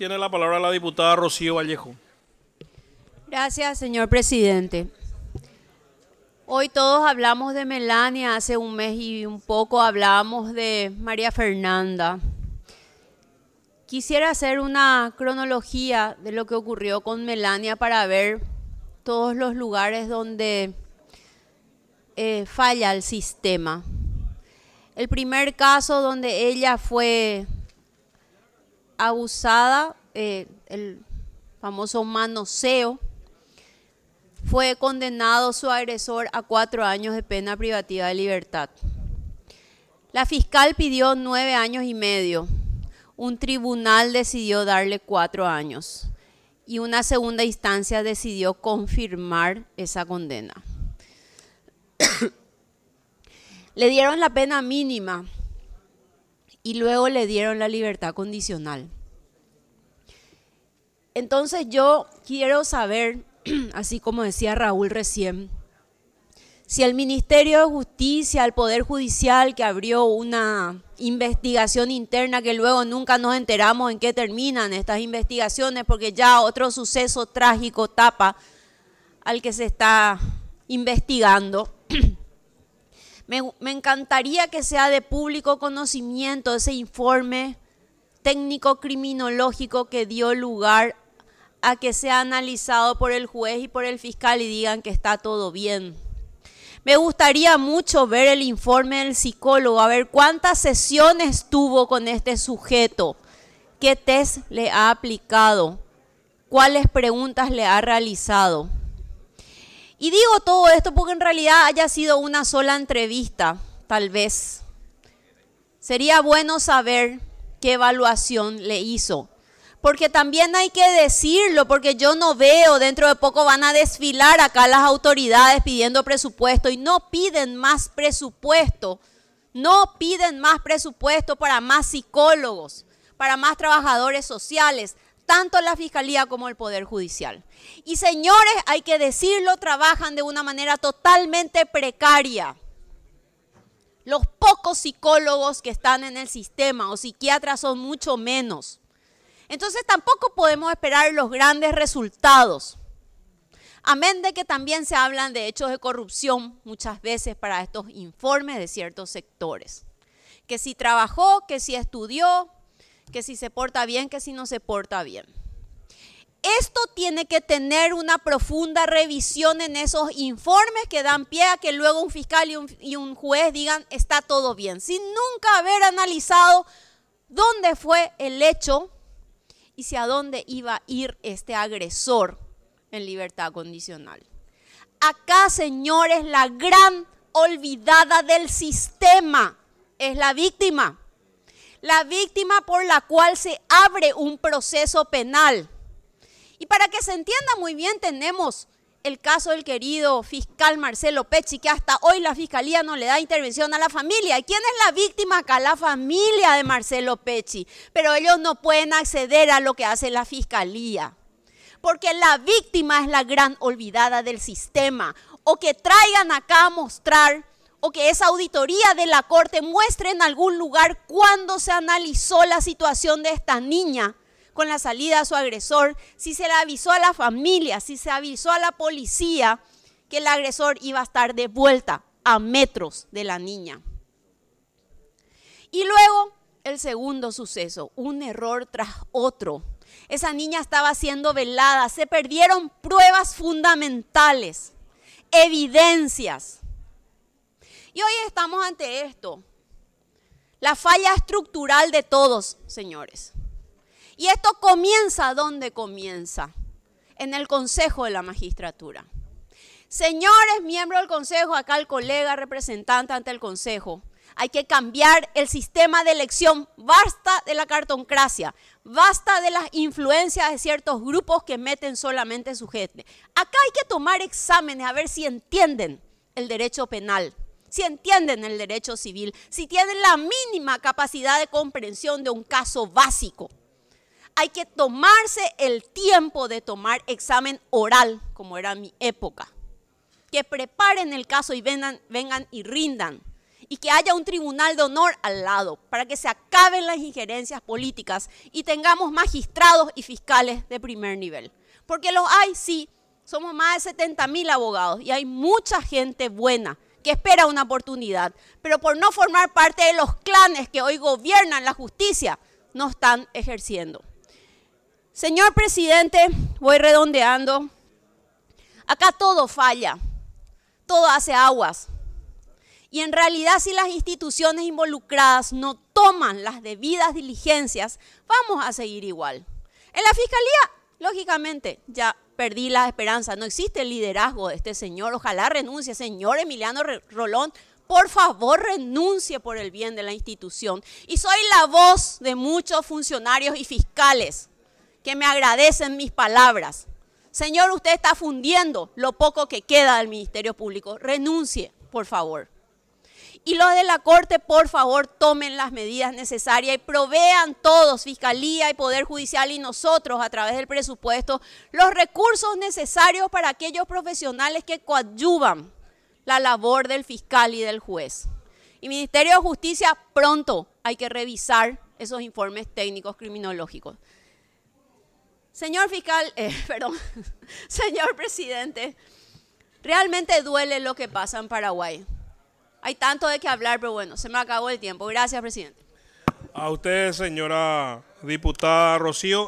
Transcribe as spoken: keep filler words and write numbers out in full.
Tiene la palabra la diputada Rocío Vallejo. Gracias, señor presidente. Hoy todos hablamos de Melania, hace un mes y un poco hablábamos de María Fernanda. Quisiera hacer una cronología de lo que ocurrió con Melania para ver todos los lugares donde eh, falla el sistema. El primer caso donde ella fue abusada, eh, el famoso manoseo, fue condenado su agresor a cuatro años de pena privativa de libertad. La fiscal pidió nueve años y medio. Un tribunal decidió darle cuatro años y una segunda instancia decidió confirmar esa condena. Le dieron la pena mínima y luego le dieron la libertad condicional. Entonces yo quiero saber, así como decía Raúl recién, si el Ministerio de Justicia, el Poder Judicial que abrió una investigación interna que luego nunca nos enteramos en qué terminan estas investigaciones porque ya otro suceso trágico tapa al que se está investigando. Me, me encantaría que sea de público conocimiento ese informe técnico criminológico que dio lugar a que sea analizado por el juez y por el fiscal y digan que está todo bien. Me gustaría mucho ver el informe del psicólogo, a ver cuántas sesiones tuvo con este sujeto, qué test le ha aplicado, cuáles preguntas le ha realizado. Y digo todo esto porque en realidad haya sido una sola entrevista, tal vez. Sería bueno saber qué evaluación le hizo. Porque también hay que decirlo, porque yo no veo, dentro de poco van a desfilar acá las autoridades pidiendo presupuesto y no piden más presupuesto, no piden más presupuesto para más psicólogos, para más trabajadores sociales, tanto la Fiscalía como el Poder Judicial. Y señores, hay que decirlo, trabajan de una manera totalmente precaria. Los pocos psicólogos que están en el sistema o psiquiatras son mucho menos. Entonces tampoco podemos esperar los grandes resultados. Amén de que también se hablan de hechos de corrupción muchas veces para estos informes de ciertos sectores. Que si trabajó, que si estudió, que si se porta bien, que si no se porta bien. Esto tiene que tener una profunda revisión en esos informes que dan pie a que luego un fiscal y un, y un juez digan está todo bien, sin nunca haber analizado dónde fue el hecho y si a dónde iba a ir este agresor en libertad condicional. Acá, señores, la gran olvidada del sistema es la víctima. La víctima por la cual se abre un proceso penal. Y para que se entienda muy bien, tenemos el caso del querido fiscal Marcelo Pecci, que hasta hoy la Fiscalía no le da intervención a la familia. ¿Y quién es la víctima acá? La familia de Marcelo Pecci. Pero ellos no pueden acceder a lo que hace la Fiscalía. Porque la víctima es la gran olvidada del sistema. O que traigan acá a mostrar, o que esa auditoría de la Corte muestre en algún lugar cuándo se analizó la situación de esta niña con la salida de su agresor, si se le avisó a la familia, si se avisó a la policía que el agresor iba a estar de vuelta a metros de la niña. Y luego el segundo suceso, un error tras otro. Esa niña estaba siendo velada, se perdieron pruebas fundamentales, evidencias. Y hoy estamos ante esto, la falla estructural de todos, señores. Y esto comienza, ¿dónde comienza? En el Consejo de la Magistratura. Señores miembros del Consejo, acá el colega representante ante el Consejo, hay que cambiar el sistema de elección, basta de la cartoncracia, basta de las influencias de ciertos grupos que meten solamente su gente. Acá hay que tomar exámenes a ver si entienden el derecho penal, si entienden el derecho civil, si tienen la mínima capacidad de comprensión de un caso básico. Hay que tomarse el tiempo de tomar examen oral, como era mi época. Que preparen el caso y vengan, vengan y rindan. y que haya un tribunal de honor al lado, para que se acaben las injerencias políticas y tengamos magistrados y fiscales de primer nivel. Porque los hay, sí, somos más de setenta mil abogados y hay mucha gente buena que espera una oportunidad, pero por no formar parte de los clanes que hoy gobiernan la justicia, no están ejerciendo. Señor presidente, voy redondeando. Acá todo falla, todo hace aguas. Y en realidad, si las instituciones involucradas no toman las debidas diligencias, vamos a seguir igual. En la fiscalía, lógicamente, ya perdí la esperanza. No existe el liderazgo de este señor. Ojalá renuncie. Señor Emiliano Rolón, por favor renuncie por el bien de la institución. Y soy la voz de muchos funcionarios y fiscales que me agradecen mis palabras. Señor, usted está fundiendo lo poco que queda del Ministerio Público. Renuncie, por favor. Y los de la Corte, por favor, tomen las medidas necesarias y provean todos, Fiscalía y Poder Judicial y nosotros, a través del presupuesto, los recursos necesarios para aquellos profesionales que coadyuvan la labor del fiscal y del juez. Y Ministerio de Justicia, pronto hay que revisar esos informes técnicos criminológicos. Señor fiscal, eh, perdón, señor presidente, realmente duele lo que pasa en Paraguay. Hay tanto de qué hablar, pero bueno, se me acabó el tiempo. Gracias, presidente. A usted, señora diputada Rocío.